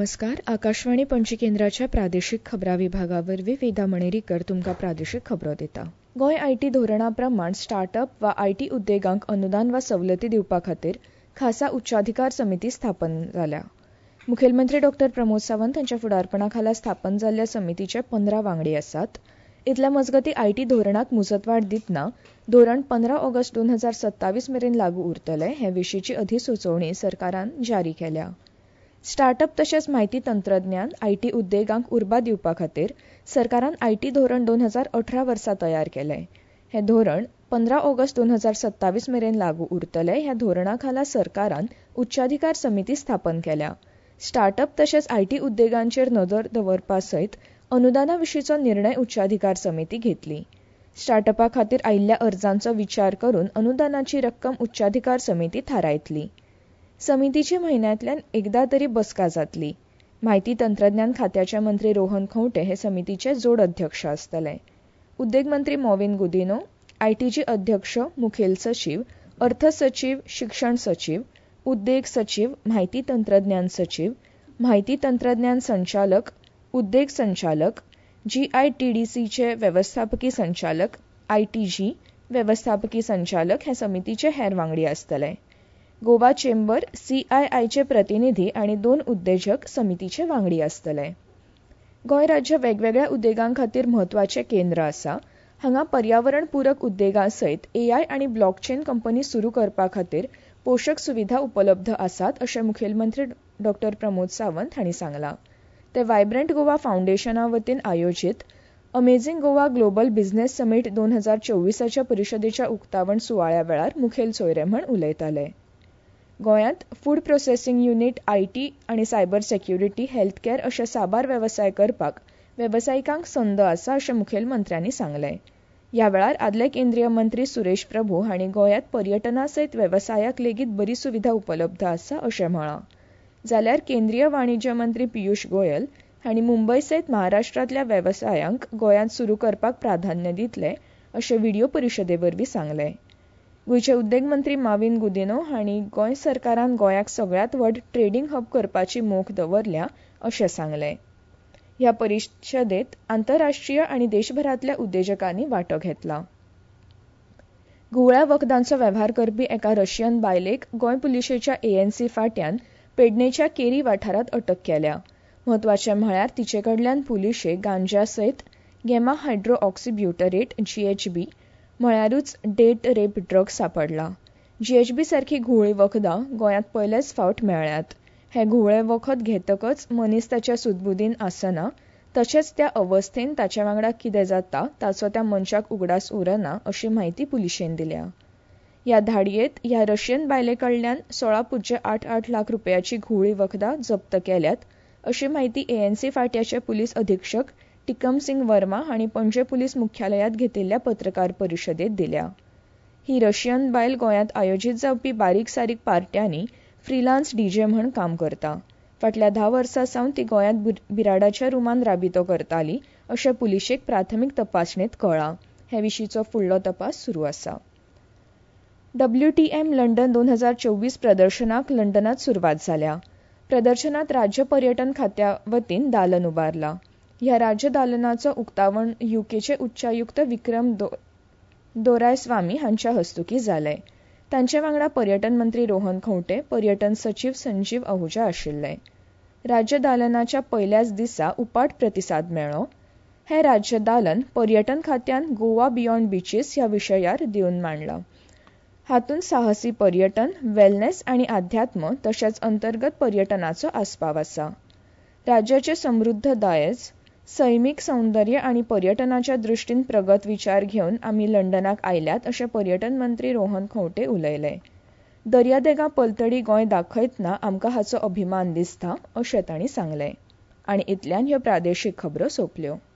नमस्कार. आकाशवाणी पणजी केंद्राच्या प्रादेशीक खबरां विभागावरवीं वेदा मणेरीकर तुमकां प्रादेशीक खबरो दिता. गोंय आयटी धोरणा प्रमाण स्टार्टअप वा आयटी उद्देगांक अनुदान वा सवलती दिवपा खातीर खासा उच्चाधिकार समिती स्थापन जाल्या. मुखेलमंत्री डॉ. प्रमोद सावंत हांच्या फुडारपणा खाला स्थापन जाल्ल्या समितीचे 15 वांगडी आसात. इतल्या मजगतीं आयटी धोरणाक मुजतवाड दितना धोरण 15 ऑगस्ट 2027 मेरेन लागू उरतलें हे विशींची अधिसुचोवणी सरकारान जारी केल्या. स्टार्टअप तशेंच म्हायती तंत्रज्ञान आयटी उद्देगांक उर्बा दिवपा खातीर सरकारान आयटी धोरण 2018 वर्सा तयार केलें. हें धोरण 15 ऑगस्ट 2027 मेरेन लागू उरतलें. ह्या धोरणा खाला सरकारान उच्चाधिकार समिती स्थापन केल्या. स्टार्टअप तशेंच आयटी उद्देगांचेर नदर दवरपा सयत अनुदाना विशींचो निर्णय उच्चाधिकार समिती घेतली. स्टार्टअपा खातीर आयिल्ल्या अर्जांचो विचार करून अनुदानाची रक्कम उच्चाधिकार समिती थारायतली. समितीची म्हयन्यांतल्यान एकदां तरी बसका जातली. म्हायती तंत्रज्ञान खात्याचे मंत्री रोहन खंवटे हे समितीचे जोड अध्यक्ष आसतले. उद्देग मंत्री मॉविन गुदिन्हो, आयटीची अध्यक्ष, मुखेल सचीव, अर्थ सचीव, शिक्षण सचीव, उद्देग सचीव, म्हायती तंत्रज्ञान सचीव, म्हायती तंत्रज्ञान संचालक, उद्देग संचालक, जीआयटीडीसीचे वेवस्थापकी संचालक, आयटीजी वेवस्थापकी संचालक हे समितीचे हेर वांगडी आसतले. गोवा चेंबर, सीआयआयचे प्रतिनिधी आनी 2 उद्देजक समितीचे वांगडी आसतले. गोंय राज्य वेगवेगळ्या उद्देगां खातीर म्हत्वाचें केंद्र आसा. हांगा पर्यावरण पूरक उद्देगां सयत एआय आनी ब्लॉकचेन कंपनी सुरू करपा खातीर पोषक सुविधा उपलब्ध आसात अशें मुखेलमंत्री डॉ. प्रमोद सावंत हांणी सांगलां. ते वायब्रंट गोवा फावंडेशना वतीन आयोजीत amazing Goa global business summit 2024 परिशदेच्या उक्तावण सुवाळ्या वेळार मुखेल सोयरे म्हूण उलयताले. गोंयांत फूड प्रोसेसिंग युनिट, आयटी आनी सायबर सेक्युरिटी, हेल्थ कॅर अशे साबार वेवसाय करपाक वेवसायिकांक संद आसा अशें मुखेलमंत्र्यांनी सांगलें. ह्या वेळार आदले केंद्रीय मंत्री सुरेश प्रभू हांणी गोंयांत पर्यटना सयत वेवसायाक लेगीत बरी सुविधा उपलब्ध आसा अशें म्हळां. जाल्यार केंद्रीय वाणिज्य मंत्री पियुश गोयल हांणी मुंबय सयत महाराष्ट्रांतल्या वेवसायांक गोंयांत सुरू करपाक प्राधान्य दितले अशें व्हिडिओ परिशदेवरवीं सांगलें. गोंयचे उद्देग मंत्री मॉविन गुदिन्हो हांणी गोंय सरकारान गोंयाक सगळ्यांत व्हड ट्रेडिंग हब करपाची मोख दवरल्या अशें सांगलें. ह्या परिशदेंत आंतरराष्ट्रीय आनी देशभरांतल्या उद्देजकांनी वांटो घेतला. गुवळ्या वखदांचो वेव्हार करपी एका रशियन बायलेक गोंय पुलिशेच्या एएनसी फांट्यान पेडणेच्या केरी वाठारांत अटक केल्या. म्हत्वाचें म्हळ्यार तिचे कडल्यान पुलिशेक गांजा सयत गॅमा हायड्रोऑक्सी ब्युटरेट (जीएचबी) म्हळ्यारूच डेट रेप ड्रग सांपडला. जीएचबी सारखी घुवळी वखदां गोंयांत पयलेच फावट मेळ्ळ्यात. हे घुवळे वखद घेतकच मनीस ताच्या सुदबुदीन आसना, तशेंच त्या अवस्थेन ताचे वांगडा कितें जाता ताचो त्या मनशाक उगडास उरना अशी म्हायती पुलिशेन दिल्या. ह्या धाडयेंत ह्या रशियन बायले कडल्यान 16.88 लाख रुपयांची घुवळी वखदां जप्त केल्यात अशी म्हायती एएनसी फांट्याचे पुलीस अधीक्षक टिकम सिंग वर्मा हांणी पणजे पुलीस मुख्यालयांत घेतिल्ल्या पत्रकार परिशदेंत दिल्या. ही रशियन बायल गोंयांत आयोजीत जावपी बारीक सारीक पार्ट्यांनी फ्रीलान्स डीजे म्हूण काम करता. फाटल्या 10 वर्सां सावन ती गोंयांत बिराडाच्या रुमान राबितो करताली अशें पुलिशेक प्राथमीक तपासणेंत कळ्ळां. हे विशींचो फुडलो तपास सुरू आसा. WTM लंडन 2024 प्रदर्शनाक लंडनांत सुरवात जाल्या. प्रदर्शनांत राज्य पर्यटन खात्या वतीन दालन उबारलां. ह्या राज्य दालनाचो उक्तावण यूकेचे उच्चायुक्त विक्रम दोरायस्वामी हांच्या हस्तुकीं जालें. तांचे वांगडा पर्यटन मंत्री रोहन खंवटे, पर्यटन सचीव संजीव अहुजा आशिल्ले. राज्य दालनाच्या पयल्याच दिसा उपाट प्रतिसाद मेळ्ळो. हें राज्य दालन पर्यटन खात्यान गोवा बियॉन्ड बीचीस ह्या विशयार दिवन मांडलां. हातूंत साहसी पर्यटन, वेलनेस आनी अध्यात्म तशेंच अंतर्गत पर्यटनाचो आस्पाव आसा. राज्याचे समृद्ध दायज, सैमीक सौंदर्य आनी पर्यटनाच्या दृश्टीन प्रगत विचार घेवन आमी लंडनाक आयल्यात अशें पर्यटन मंत्री रोहन खंवटे उलयले. दर्यादेगां पलतडी गोंय दाखयतना आमकां हाचो अभिमान दिसता अशें तांणी सांगलें. आनी इतल्यान ह्यो प्रादेशीक खबरो सोंपल्यो.